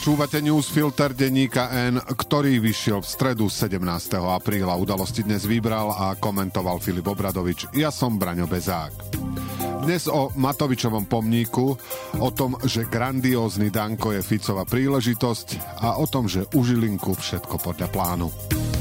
Počúvate newsfilter denníka N, ktorý vyšiel v stredu 17. apríla. Udalosti dnes vybral a komentoval Filip Obradovič. Ja som Braňo Bezák. Dnes o Matovičovom pomníku, o tom, že grandiózny Danko je Ficova príležitosť a o tom, že u Žilinku všetko podľa plánu.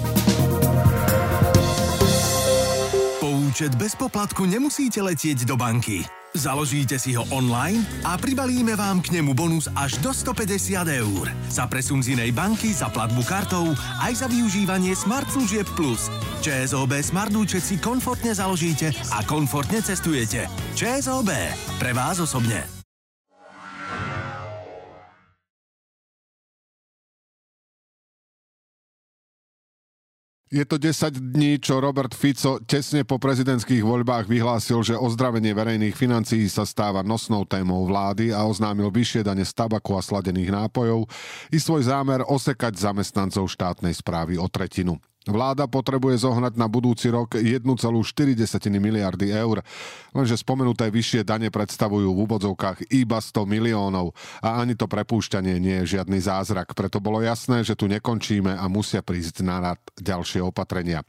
Po účet bez poplatku nemusíte letieť do banky. Založíte si ho online a pribalíme vám k nemu bonus až do 150 eur. Za presun z inej banky, za platbu kartou, aj za využívanie Smart služieb Plus. ČSOB Smart účet si komfortne založíte a komfortne cestujete. ČSOB. Pre vás osobne. Je to 10 dní, čo Robert Fico tesne po prezidentských voľbách vyhlásil, že ozdravenie verejných financií sa stáva nosnou témou vlády a oznámil vyššie dane z tabaku a sladených nápojov i svoj zámer osekať zamestnancov štátnej správy o tretinu. Vláda potrebuje zohnať na budúci rok 1,4 miliardy eur, lenže spomenuté vyššie dane predstavujú v úvodzovkách iba 100 miliónov a ani to prepúšťanie nie je žiadny zázrak, preto bolo jasné, že tu nekončíme a musia prísť na rad ďalšie opatrenia.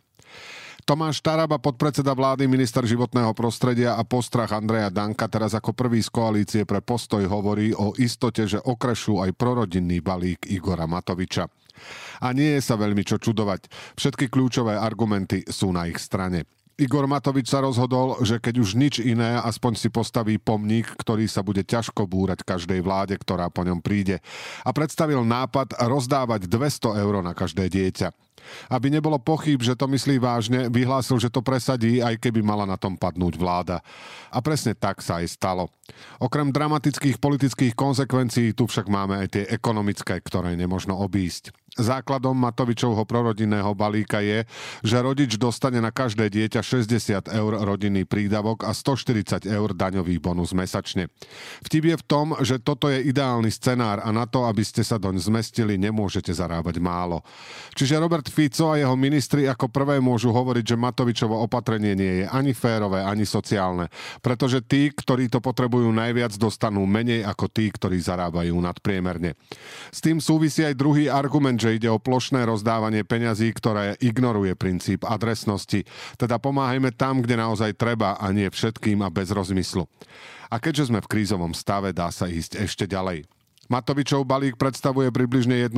Tomáš Taraba, podpredseda vlády, minister životného prostredia a postrach Andreja Danka, teraz ako prvý z koalície pre Postoj hovorí o istote, že okrešú aj prorodinný balík Igora Matoviča. A nie je sa veľmi čo čudovať. Všetky kľúčové argumenty sú na ich strane. Igor Matovič sa rozhodol, že keď už nič iné, aspoň si postaví pomník, ktorý sa bude ťažko búrať každej vláde, ktorá po ňom príde. A predstavil nápad rozdávať 200 eur na každé dieťa. Aby nebolo pochýb, že to myslí vážne, vyhlásil, že to presadí, aj keby mala na tom padnúť vláda. A presne tak sa aj stalo. Okrem dramatických politických konsekvencií tu však máme aj tie ekonomické, ktoré nemožno obísť. Základom Matovičovho prorodinného balíka je, že rodič dostane na každé dieťa 60 eur rodinný prídavok a 140 eur daňový bonus mesačne. Vtip je v tom, že toto je ideálny scenár a na to, aby ste sa doň zmestili, nemôžete zarábať málo. Čiže Robert Fico a jeho ministri ako prvé môžu hovoriť, že Matovičovo opatrenie nie je ani férové, ani sociálne, pretože tí, ktorí to potrebujú najviac, dostanú menej ako tí, ktorí zarábajú nadpriemerne. S tým súvisí aj druhý argument, že ide o plošné rozdávanie peňazí, ktoré ignoruje princíp adresnosti. Teda pomáhajme tam, kde naozaj treba a nie všetkým a bez rozmyslu. A keďže sme v krízovom stave, dá sa ísť ešte ďalej. Matovičov balík predstavuje približne 1,2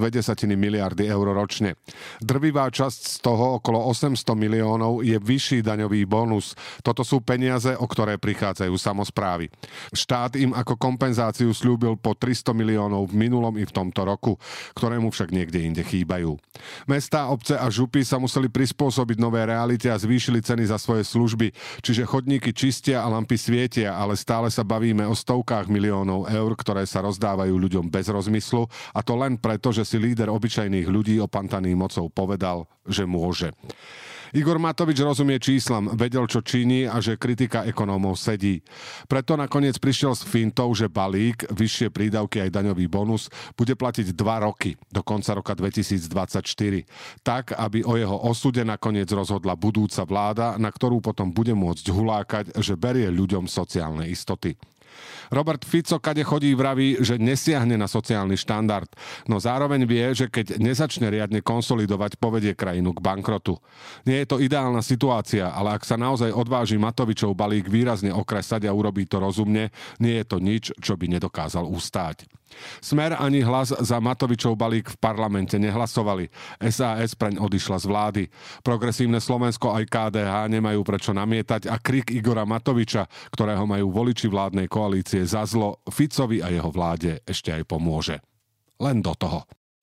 miliardy eur ročne. Drvivá časť z toho, okolo 800 miliónov, je vyšší daňový bonus. Toto sú peniaze, o ktoré prichádzajú samosprávy. Štát im ako kompenzáciu sľúbil po 300 miliónov v minulom i v tomto roku, ktorému však niekde inde chýbajú. Mestá, obce a župy sa museli prispôsobiť nové realite a zvýšili ceny za svoje služby, čiže chodníky čistia a lampy svietia, ale stále sa bavíme o stovkách miliónov eur, ktoré sa rozdávajú ľuďom bez rozmyslu, a to len preto, že si líder obyčajných ľudí opantaný mocou povedal, že môže. Igor Matovič rozumie číslam, vedel, čo činí a že kritika ekonómov sedí. Preto nakoniec prišiel s fintou, že balík, vyššie prídavky aj daňový bonus bude platiť 2 roky, do konca roka 2024. Tak, aby o jeho osude nakoniec rozhodla budúca vláda, na ktorú potom bude môcť hulákať, že berie ľuďom sociálne istoty. Robert Fico kade chodí vraví, že nesiahne na sociálny štandard, no zároveň vie, že keď nezačne riadne konsolidovať, povedie krajinu k bankrotu. Nie je to ideálna situácia, ale ak sa naozaj odváži Matovičov balík výrazne okresať a urobí to rozumne, nie je to nič, čo by nedokázal ustáť. Smer ani Hlas za Matovičov balík v parlamente nehlasovali. SAS preň odišla z vlády. Progresívne Slovensko aj KDH nemajú prečo namietať a krik Igora Matoviča, ktorého majú voliči vládnej koalície za zlo, Ficovi a jeho vláde ešte aj pomôže. Len do toho.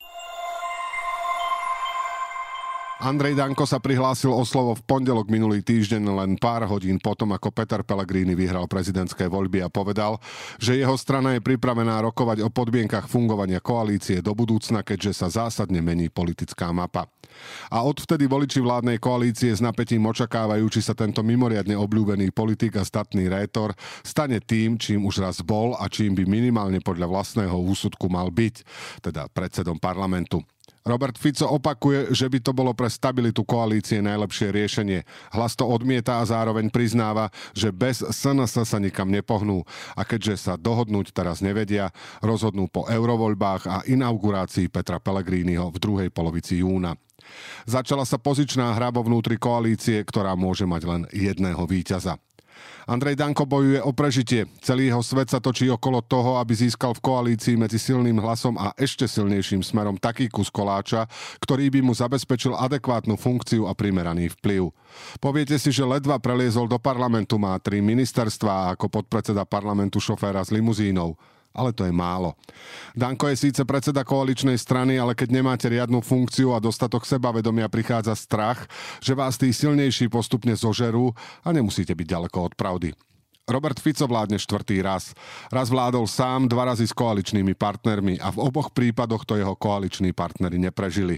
Andrej Danko sa prihlásil o slovo v pondelok minulý týždeň, len pár hodín potom, ako Peter Pellegrini vyhral prezidentské voľby a povedal, že jeho strana je pripravená rokovať o podmienkach fungovania koalície do budúcna, keďže sa zásadne mení politická mapa. A odvtedy voliči vládnej koalície s napätím očakávajú, či sa tento mimoriadne obľúbený politik a statný rétor stane tým, čím už raz bol a čím by minimálne podľa vlastného úsudku mal byť, teda predsedom parlamentu. Robert Fico opakuje, že by to bolo pre stabilitu koalície najlepšie riešenie. Hlas to odmieta a zároveň priznáva, že bez SNS sa nikam nepohnú. A keďže sa dohodnúť teraz nevedia, rozhodnú po eurovoľbách a inaugurácii Petra Pellegriniho v druhej polovici júna. Začala sa pozičná hra vo vnútri koalície, ktorá môže mať len jedného víťaza. Andrej Danko bojuje o prežitie. Celý jeho svet sa točí okolo toho, aby získal v koalícii medzi silným Hlasom a ešte silnejším Smerom taký kus koláča, ktorý by mu zabezpečil adekvátnu funkciu a primeraný vplyv. Poviete si, že ledva preliezol do parlamentu, má 3 ministerstvá a ako podpredseda parlamentu šoféra s limuzínou. Ale to je málo. Danko je síce predseda koaličnej strany, ale keď nemáte riadnu funkciu a dostatok sebavedomia, prichádza strach, že vás tí silnejší postupne zožerú a nemusíte byť ďaleko od pravdy. Robert Fico vládne 4. raz. Raz vládol sám, 2 razy s koaličnými partnermi a v oboch prípadoch to jeho koaliční partneri neprežili.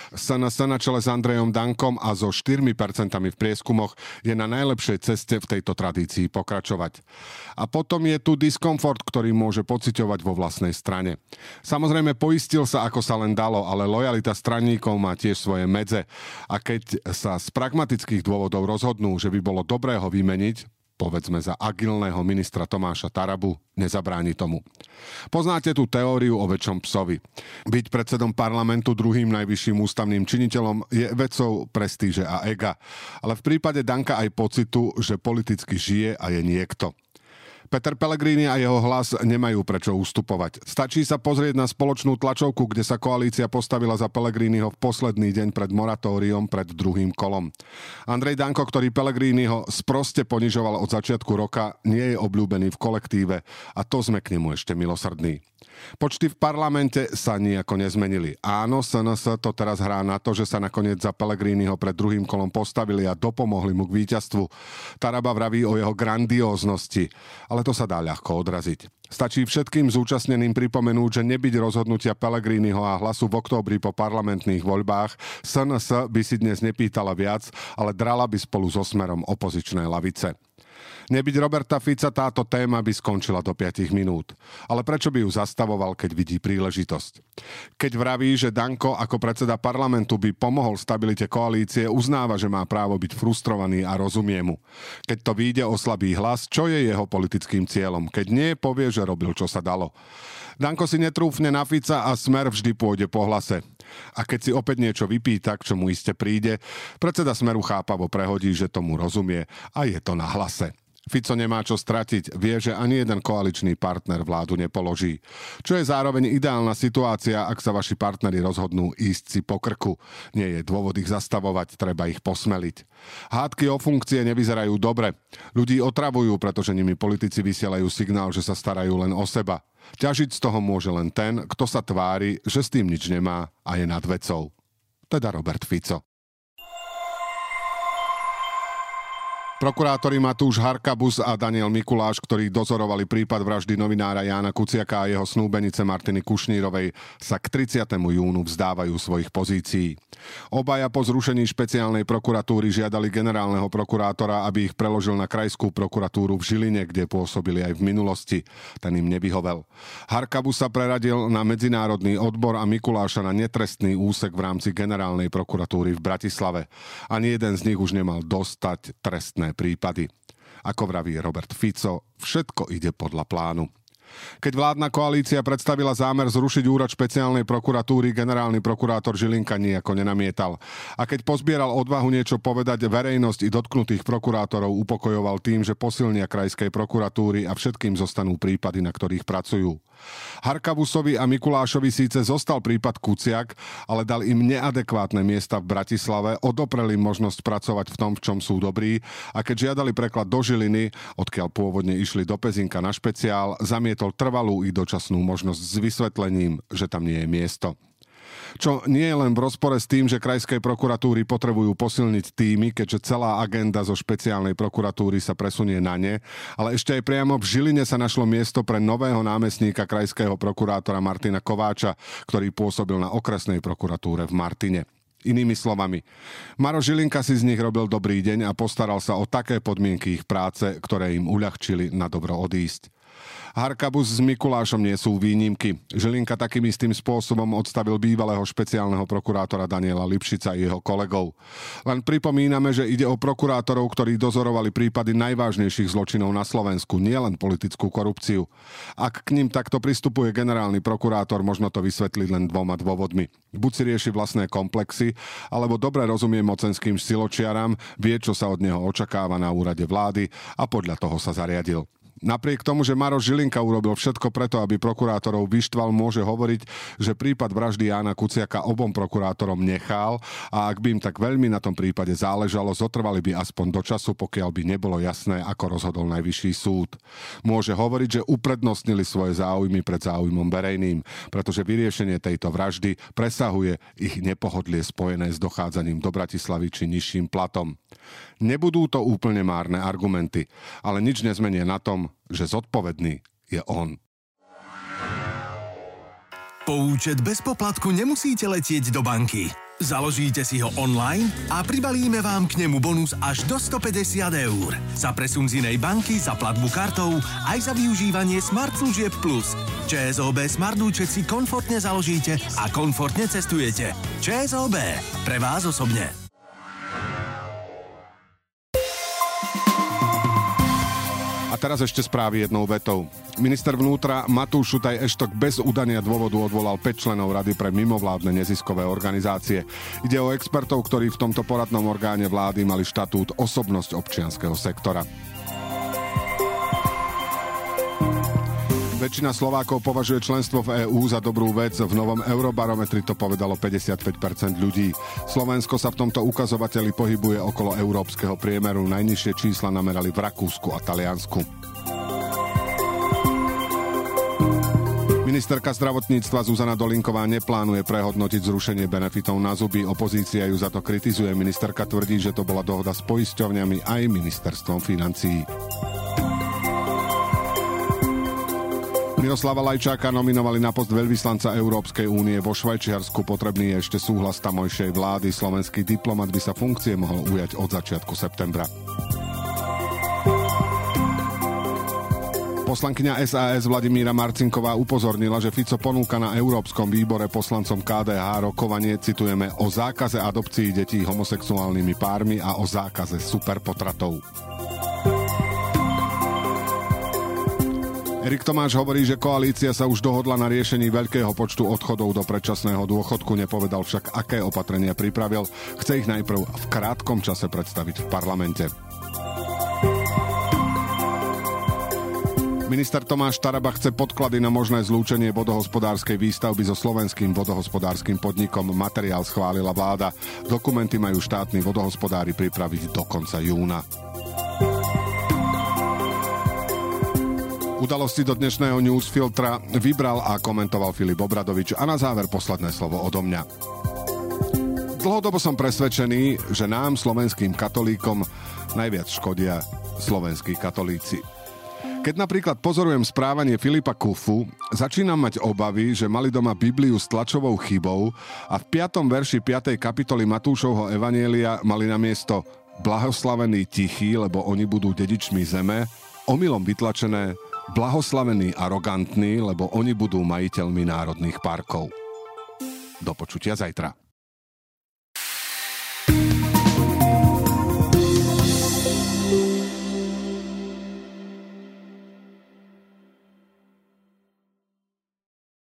SNS na čele s Andrejom Dankom a so 4% v prieskumoch je na najlepšej ceste v tejto tradícii pokračovať. A potom je tu diskomfort, ktorý môže pociťovať vo vlastnej strane. Samozrejme poistil sa, ako sa len dalo, ale lojalita straníkov má tiež svoje medze. A keď sa z pragmatických dôvodov rozhodnú, že by bolo dobré ho vymeniť, povedzme za agilného ministra Tomáša Tarabu, nezabráni tomu. Poznáte tú teóriu o väčšom psovi. Byť predsedom parlamentu druhým najvyšším ústavným činiteľom je vecou prestíže a ega, ale v prípade Danka aj pocitu, že politicky žije a je niekto. Peter Pellegrini a jeho Hlas nemajú prečo ustupovať. Stačí sa pozrieť na spoločnú tlačovku, kde sa koalícia postavila za Pellegriniho v posledný deň pred moratóriom pred druhým kolom. Andrej Danko, ktorý Pellegriniho sproste ponižoval od začiatku roka, nie je obľúbený v kolektíve a to sme k nemu ešte milosrdní. Počty v parlamente sa nijako nezmenili. Áno, SNS to teraz hrá na to, že sa nakoniec za Pellegriniho pred druhým kolom postavili a dopomohli mu k víťazstvu. Taraba vraví o jeho grandióznosti, ale to sa dá ľahko odraziť. Stačí všetkým zúčastneným pripomenúť, že nebyť rozhodnutia Pellegriniho a Hlasu v októbri po parlamentných voľbách, SNS by si dnes nepýtala viac, ale drala by spolu so Smerom opozičné lavice. Nebyť Roberta Fica, táto téma by skončila do 5 minút. Ale prečo by ju zastavoval, keď vidí príležitosť? Keď vraví, že Danko ako predseda parlamentu by pomohol stabilite koalície, uznáva, že má právo byť frustrovaný a rozumie mu. Keď to vyjde, oslabí Hlas, čo je jeho politickým cieľom. Keď nie, povie, že robil, čo sa dalo. Danko si netrúfne na Fica a Smer vždy pôjde po Hlase. A keď si opäť niečo vypýta, k čomu iste príde, predseda Smeru chápavo prehodí, že tomu rozumie a je to na Hlase. Fico nemá čo stratiť, vie, že ani jeden koaličný partner vládu nepoloží. Čo je zároveň ideálna situácia, ak sa vaši partneri rozhodnú ísť si po krku. Nie je dôvod ich zastavovať, treba ich posmeliť. Hádky o funkcie nevyzerajú dobre. Ľudí otravujú, pretože nimi politici vysielajú signál, že sa starajú len o seba. Ťažiť z toho môže len ten, kto sa tvári, že s tým nič nemá a je nad vecou. Teda Robert Fico. Prokurátori Matúš Harkabus a Daniel Mikuláš, ktorí dozorovali prípad vraždy novinára Jána Kuciaka a jeho snúbenice Martiny Kušnírovej, sa k 30. júnu vzdávajú svojich pozícií. Obaja po zrušení špeciálnej prokuratúry žiadali generálneho prokurátora, aby ich preložil na krajskú prokuratúru v Žiline, kde pôsobili aj v minulosti. Ten im nevyhovel. Harkabus sa preradil na medzinárodný odbor a Mikuláša na netrestný úsek v rámci generálnej prokuratúry v Bratislave. Ani jeden z nich už nemal dostať trestné prípady. Ako vraví Robert Fico, všetko ide podľa plánu. Keď vládna koalícia predstavila zámer zrušiť úrad špeciálnej prokuratúry, generálny prokurátor Žilinka nijako nenamietal. A keď pozbieral odvahu niečo povedať, verejnosť i dotknutých prokurátorov upokojoval tým, že posilnia krajskej prokuratúry a všetkým zostanú prípady, na ktorých pracujú. Harkabusovi a Mikulášovi síce zostal prípad Kuciak, ale dal im neadekvátne miesta v Bratislave, odopreli možnosť pracovať v tom, v čom sú dobrí, a keď žiadali preklad do Žiliny, odkiaľ pôvodne išli do Pezinka na špeciál, zamietol trvalú i dočasnú možnosť s vysvetlením, že tam nie je miesto. Čo nie je len v rozpore s tým, že krajské prokuratúry potrebujú posilniť týmy, keďže celá agenda zo špeciálnej prokuratúry sa presunie na ne, ale ešte aj priamo v Žiline sa našlo miesto pre nového námestníka krajského prokurátora Martina Kováča, ktorý pôsobil na okresnej prokuratúre v Martine. Inými slovami, Maro Žilinka si z nich robil dobrý deň a postaral sa o také podmienky ich práce, ktoré im uľahčili na dobro odísť. Harkabus s Mikulášom nie sú výnimky. Žilinka takým istým spôsobom odstavil bývalého špeciálneho prokurátora Daniela Lipšica a jeho kolegov. Len pripomíname, že ide o prokurátorov, ktorí dozorovali prípady najvážnejších zločinov na Slovensku, nielen politickú korupciu. Ak k ním takto pristupuje generálny prokurátor, možno to vysvetliť len dvoma dôvodmi. Buď si rieši vlastné komplexy, alebo dobre rozumie mocenským siločiaram, vie, čo sa od neho očakáva na úrade vlády a podľa toho sa zariadil. Napriek tomu, že Maroš Žilinka urobil všetko preto, aby prokurátorov vyštval, môže hovoriť, že prípad vraždy Jána Kuciaka obom prokurátorom nechal a ak by im tak veľmi na tom prípade záležalo, zotrvali by aspoň do času, pokiaľ by nebolo jasné, ako rozhodol Najvyšší súd. Môže hovoriť, že uprednostnili svoje záujmy pred záujmom verejným, pretože vyriešenie tejto vraždy presahuje ich nepohodlie spojené s dochádzaním do Bratislavy či nižším platom. Nebudú to úplne márne argumenty, ale nič nezmenia na tom, že zodpovedný je on. Po účet bez poplatku nemusíte letieť do banky. Založíte si ho online a pribalíme vám k nemu bonus až do 150 eur. Za presun z inej banky, za platbu kartou, aj za využívanie Smart služieb Plus. ČSOB Smart účet si komfortne založíte a komfortne cestujete. ČSOB. Pre vás osobne. A teraz ešte správy jednou vetou. Minister vnútra Matúš Šutaj Eštok bez udania dôvodu odvolal 5 členov Rady pre mimovládne neziskové organizácie. Ide o expertov, ktorí v tomto poradnom orgáne vlády mali štatút osobnosť občianskeho sektora. Väčšina Slovákov považuje členstvo v EÚ za dobrú vec. V novom Eurobarometri to povedalo 55% ľudí. Slovensko sa v tomto ukazovateli pohybuje okolo európskeho priemeru. Najnižšie čísla namerali v Rakúsku a Taliansku. Ministerka zdravotníctva Zuzana Dolinková neplánuje prehodnotiť zrušenie benefitov na zuby. Opozícia ju za to kritizuje. Ministerka tvrdí, že to bola dohoda s poisťovňami aj ministerstvom financií. Miroslava Lajčáka nominovali na post veľvyslanca Európskej únie vo Švajčiarsku. Potrebný je ešte súhlas tamojšej vlády. Slovenský diplomat by sa funkcie mohol ujať od začiatku septembra. Poslankyňa SAS Vladimíra Marcinková upozornila, že Fico ponúka na Európskom výbore poslancom KDH rokovanie, citujeme, o zákaze adopcií detí homosexuálnymi pármi a o zákaze superpotratov. Erik Tomáš hovorí, že koalícia sa už dohodla na riešení veľkého počtu odchodov do predčasného dôchodku, nepovedal však, aké opatrenia pripravil. Chce ich najprv v krátkom čase predstaviť v parlamente. Minister Tomáš Taraba chce podklady na možné zlúčenie vodohospodárskej výstavby so slovenským vodohospodárskym podnikom. Materiál schválila vláda. Dokumenty majú štátni vodohospodári pripraviť do konca júna. Udalosti do dnešného newsfiltra vybral a komentoval Filip Obradovič a na záver posledné slovo odo mňa. Dlhodobo som presvedčený, že nám, slovenským katolíkom, najviac škodia slovenskí katolíci. Keď napríklad pozorujem správanie Filipa Kufu, začínam mať obavy, že mali doma Bibliu s tlačovou chybou a v 5. verši 5. kapitoly Matúšovho evanjelia mali namiesto blahoslavení tichí, lebo oni budú dedičmi zeme, omylom vytlačené blahoslavení arogantní, lebo oni budú majiteľmi národných parkov. Do počutia zajtra.